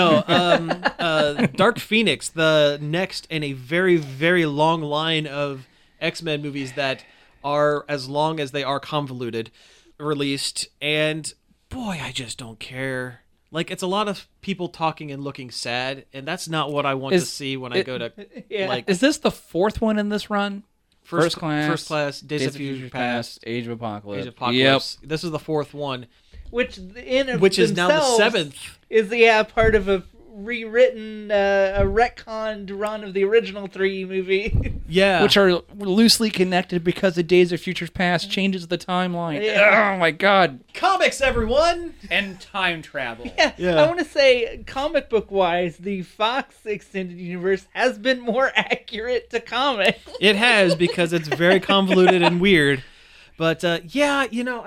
No, Dark Phoenix, the next in a very, very long line of X-Men movies that are as long as they are convoluted, released, and boy, I just don't care. Like, it's a lot of people talking and looking sad, and that's not what I want to see when I go to, Yeah. like, Is this the fourth one in this run? First Class, Days of Future Past, Age of Apocalypse. Age of Apocalypse. This is the fourth one, Which which is now the themselves seventh. Is part of a rewritten, a retconned run of the original 3 movie. Yeah. Which are loosely connected because the Days of Future Past changes the timeline. Yeah. Oh my god. Comics, everyone! And time travel. Yeah. I want to say, comic book wise, the Fox extended universe has been more accurate to comics. It has, because it's very convoluted and weird. But yeah,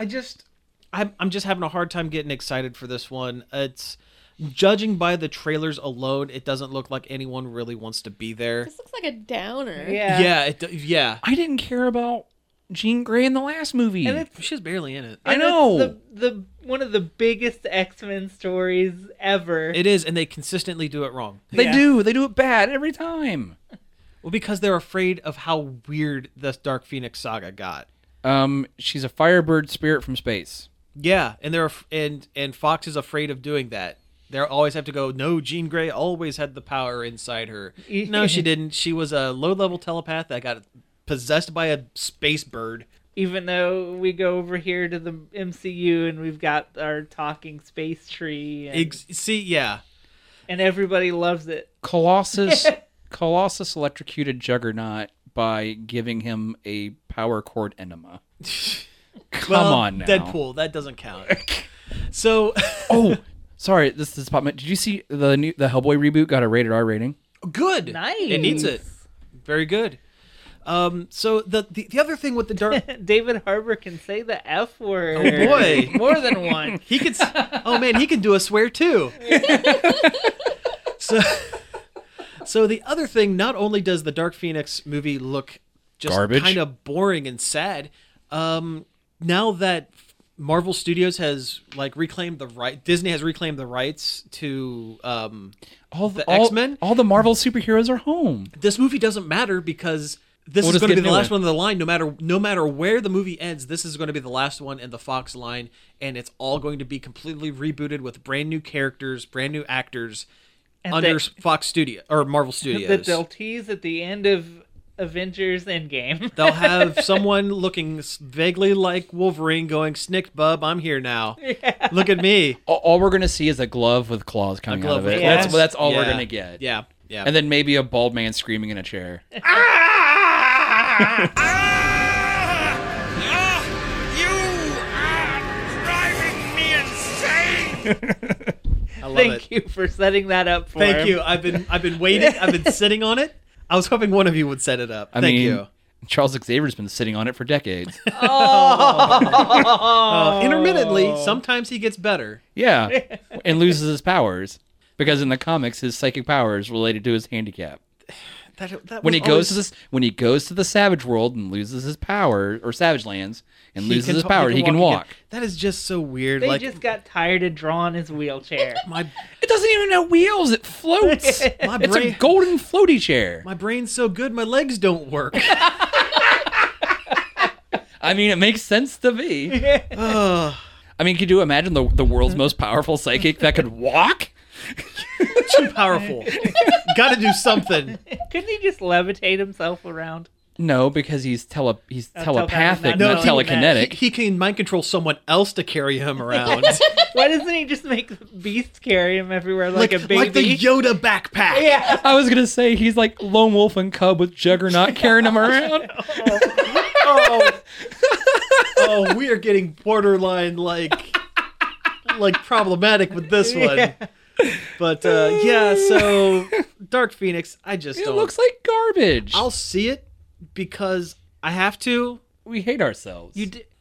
I'm just having a hard time getting excited for this one. It's judging by the trailers alone, it doesn't look like anyone really wants to be there. This looks like a downer. Yeah. Yeah. I didn't care about Jean Grey in the last movie. And it's She's barely in it. I and know. it's the one of the biggest X-Men stories ever. It is, and they consistently do it wrong. They Yeah. do. They do it bad every time. Well, because they're afraid of how weird this Dark Phoenix saga got. She's a firebird spirit from space. Yeah, and and Fox is afraid of doing that. They always have to go, no, Jean Grey always had the power inside her. No, she didn't. She was a low-level telepath that got possessed by a space bird. Even though we go over here to the MCU and we've got our talking space tree, and, Yeah. and everybody loves it. Colossus electrocuted Juggernaut by giving him a power cord enema. Come on now. Deadpool, that doesn't count. So, Oh, sorry. This is pop. Did you see the Hellboy reboot got a rated R rating? good. Nice. It needs it. Very good. So the other thing with the Dark... David Harbour can say the F word. Oh, boy. More than one. He could... Oh, man, he can do a swear, too. So the other thing, not only does the Dark Phoenix movie look just Garbage. kind of boring and sad, now that Marvel Studios has reclaimed the right, Disney has reclaimed the rights to the X-Men. All the Marvel superheroes are home. This movie doesn't matter because this We'll is just going to get be the new last one. one of the line. No matter where the movie ends, this is going to be the last one in the Fox line, and it's all going to be completely rebooted with brand new characters, brand new actors And under they- Fox Studio or Marvel Studios. That they'll tease at the end of Avengers Endgame. They'll have someone looking vaguely like Wolverine going, "Snick, bub, I'm here now. Look at me." All we're gonna see is a glove with claws coming out glove of with it. claws. That's all we're Yeah. gonna get. Yeah, yeah. And then maybe a bald man screaming in a chair. I love Thank it. you for setting that up for Thank him. you. I've been waiting. I've been sitting on it. I was hoping one of you would set it up. Thank you. Charles Xavier's been sitting on it for decades. Intermittently, sometimes he gets better. Yeah, and loses his powers because in the comics, his psychic power is related to his handicap. That When was he goes to this, when he goes to the Savage World and loses his power, or Savage Lands and loses his power, he can walk. again. That is just so weird. They just got tired of drawing his wheelchair. my It doesn't even have wheels; it floats. My It's a brain- golden floaty chair. my brain's so good, my legs don't work. I mean, it makes sense to me. Ugh. I mean, could you imagine the world's most powerful psychic that could walk? Too powerful. Got to do something. Couldn't he just levitate himself around? No, because he's telepathic, telepathic, not no, telekinetic. He can mind control someone else to carry him around. Why doesn't he just make the Beast carry him everywhere like a baby? Like the Yoda backpack. Yeah. I was gonna say he's like Lone Wolf and Cub with Juggernaut carrying him around. Oh, we are getting borderline problematic with this one. Yeah. But yeah, so Dark Phoenix, I just It don't. looks like garbage. I'll see it because I have to. We hate ourselves. You did.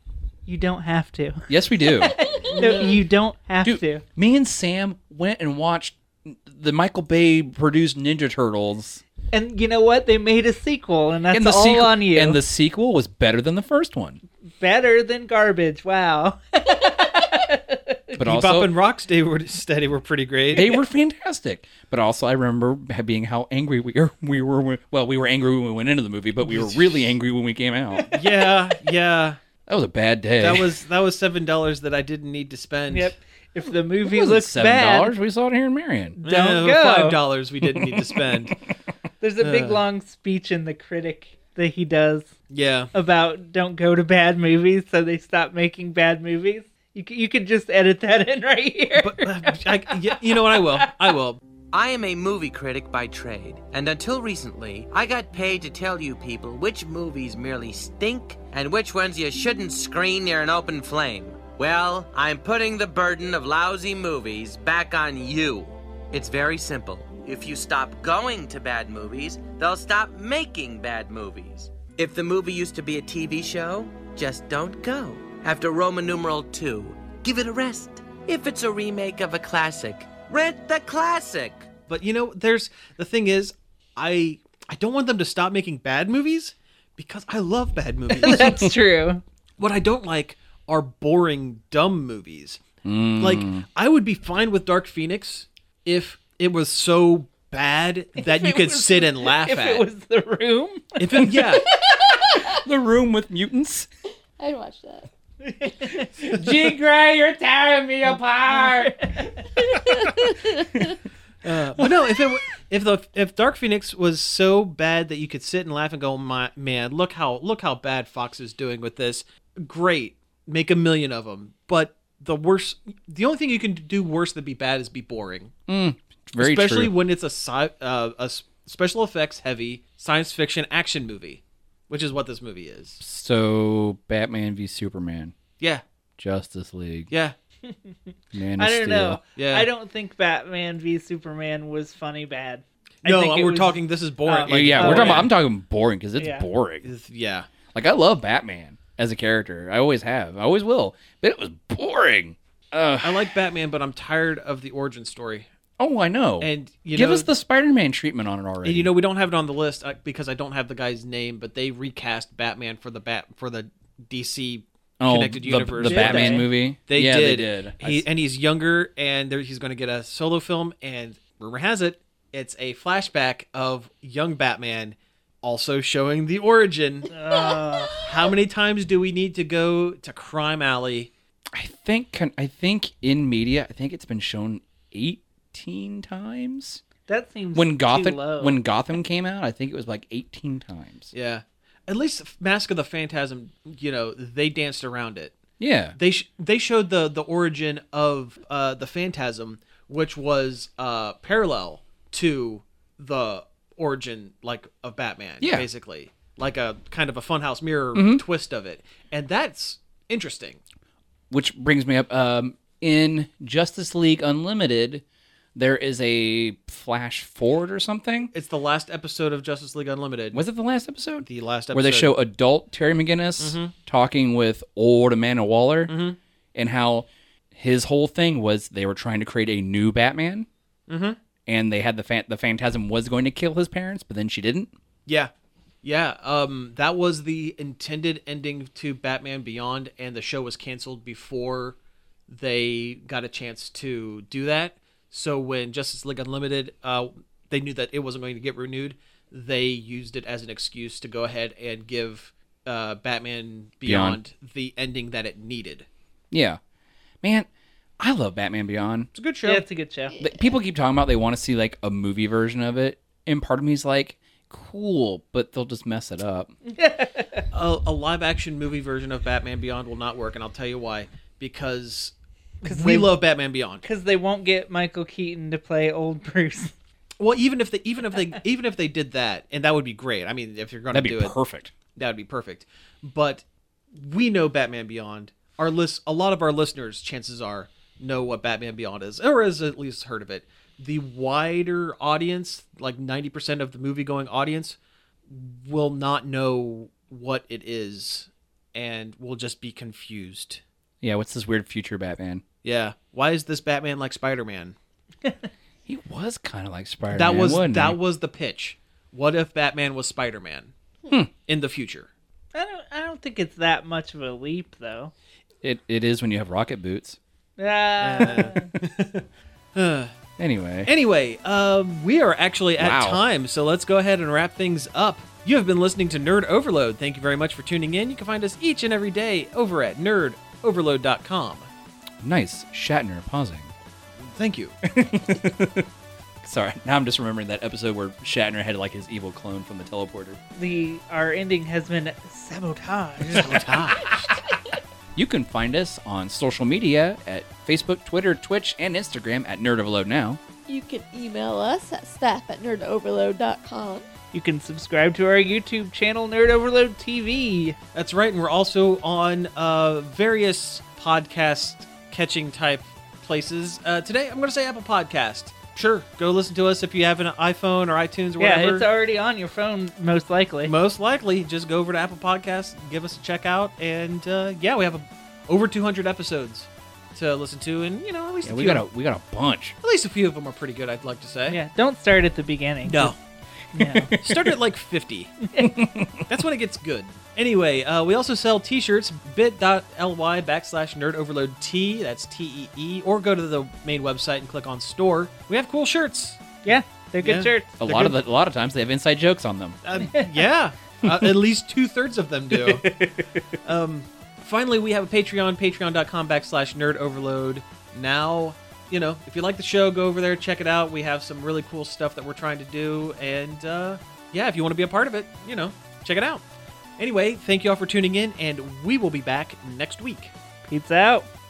You don't have to. Yes, we do. No, you don't have Dude, to. me and Sam went and watched the Michael Bay produced Ninja Turtles. And you know what? They made a sequel, and that's And the all sequel, on you. And the sequel was better than the first one. Better than garbage. Wow. But Bebop also, and Rocksteady were pretty great. they were fantastic. But also, I remember being how angry we were. Well, we were angry when we went into the movie, but we were really angry when we came out. Yeah. That was a bad day. That was $7 that I didn't need to spend. Yep. If the It movie wasn't looks bad, $7. We saw it here in Marion. don't go. $5 we didn't need to spend. There's a big long speech in The Critic that he does Yeah. about don't go to bad movies, so they stop making bad movies. You could just edit that in right here. But you know what? I will. I am a movie critic by trade, and until recently, I got paid to tell you people which movies merely stink and which ones you shouldn't screen near an open flame. Well, I'm putting the burden of lousy movies back on you. It's very simple. If you stop going to bad movies, they'll stop making bad movies. If the movie used to be a TV show, just don't go. After Roman numeral 2, give it a rest. If it's a remake of a classic, rent the classic. But the thing is, I don't want them to stop making bad movies because I love bad movies. That's true. What I don't like are boring, dumb movies. Like, I would be fine with Dark Phoenix if it was so bad that you could sit and laugh If at. it was The Room. Yeah. The Room with Mutants. I'd watch that. G. Gray, you're tearing me apart. But no, if Dark Phoenix was so bad that you could sit and laugh and go, man, look how bad Fox is doing with this. Great, make 1 million of them. But the only thing you can do worse than be bad is be boring. Very Especially true. when it's a special effects heavy science fiction action movie, which is what this movie is. So, Batman v Superman, Yeah, Justice League, yeah. Man of I don't Steel. know. Yeah. I don't think Batman v Superman was funny bad. I No, think it we're was- talking. This is boring. Yeah, Oh, we're talking. yeah. I'm talking boring because it's Yeah. boring. Yeah. Like I love Batman as a character. I always have. I always will. But it was boring. I like Batman, but I'm tired of the origin story. Oh, I know. And give us the Spider-Man treatment on it already. And we don't have it on the list because I don't have the guy's name, but they recast Batman for the DC connected universe. The Did Batman they? movie. They yeah, did. They did. And he's younger, and he's going to get a solo film. And rumor has it, it's a flashback of young Batman, also showing the origin. How many times do we need to go to Crime Alley? I think in media, I think it's been shown 18 times. That seems When too low. Gotham came out, I think it was like 18 times. Yeah, at least Mask of the Phantasm. They danced around it. Yeah. They showed the origin of the Phantasm, which was parallel to the origin of Batman. Yeah. Basically, like a kind of a funhouse mirror twist of it, and that's interesting. Which brings me up in Justice League Unlimited, there is a flash forward or something. It's the last episode of Justice League Unlimited. Was it the last episode? The last episode Where they show adult Terry McGinnis talking with old Amanda Waller, and how his whole thing was they were trying to create a new Batman, and they had the Phantasm was going to kill his parents, but then she didn't. Yeah. That was the intended ending to Batman Beyond, and the show was canceled before they got a chance to do that. So when Justice League Unlimited, they knew that it wasn't going to get renewed. They used it as an excuse to go ahead and give Batman Beyond the ending that it needed. Yeah, man, I love Batman Beyond. It's a good show. Yeah, it's a good show. People keep talking about they want to see like a movie version of it, and part of me is like, cool, but they'll just mess it up. A live action movie version of Batman Beyond will not work, and I'll tell you why. Because we they- love Batman Beyond. Because they won't get Michael Keaton to play old Bruce. Well, even if they did that, and that would be great. I mean, if you're going to That'd do be it, perfect. that would be perfect. But we know Batman Beyond. A lot of our listeners, chances are, know what Batman Beyond is, or has at least heard of it. The wider audience, like 90% of the movie-going audience, will not know what it is. and we'll just be confused. Yeah, what's this weird future Batman? Yeah. Why is this Batman like Spider-Man? He was kind of like Spider-Man. That was the pitch. What if Batman was Spider-Man in the future? I don't think it's that much of a leap, though. It is when you have rocket boots. Anyway, we are actually at Wow. time, so let's go ahead and wrap things up. You have been listening to Nerd Overload. Thank you very much for tuning in. You can find us each and every day over at nerdoverload.com. nice Shatner pausing. Thank you. Sorry, now I'm just remembering that episode where Shatner had like his evil clone from the teleporter. Our ending has been sabotaged. You can find us on social media at Facebook, Twitter, Twitch, and Instagram at Nerd Overload Now. You can email us at staff@nerdoverload.com. You can subscribe to our YouTube channel, Nerd Overload TV. That's right, and we're also on various podcast catching type places. Today, I'm going to say Apple Podcast. Sure, go listen to us if you have an iPhone or iTunes or whatever. Yeah, it's already on your phone, most likely. Most likely, just go over to Apple Podcasts, give us a check out, and we have over 200 episodes to listen to, and at least we got a bunch. At least a few of them are pretty good, I'd like to say. Yeah, don't start at the beginning. No. No. Start at like 50. That's when it gets good. Anyway, we also sell t-shirts, bit.ly/nerdoverloadT, that's T-E-E, or go to the main website and click on store. We have cool shirts. Yeah, they're good shirts. A lot of times they have inside jokes on them. Yeah, at least 2/3 of them do. Finally, we have a Patreon, patreon.com/nerdoverload. Now, if you like the show, go over there, check it out. We have some really cool stuff that we're trying to do. And, if you want to be a part of it, check it out. Anyway, thank you all for tuning in, and we will be back next week. Peace out.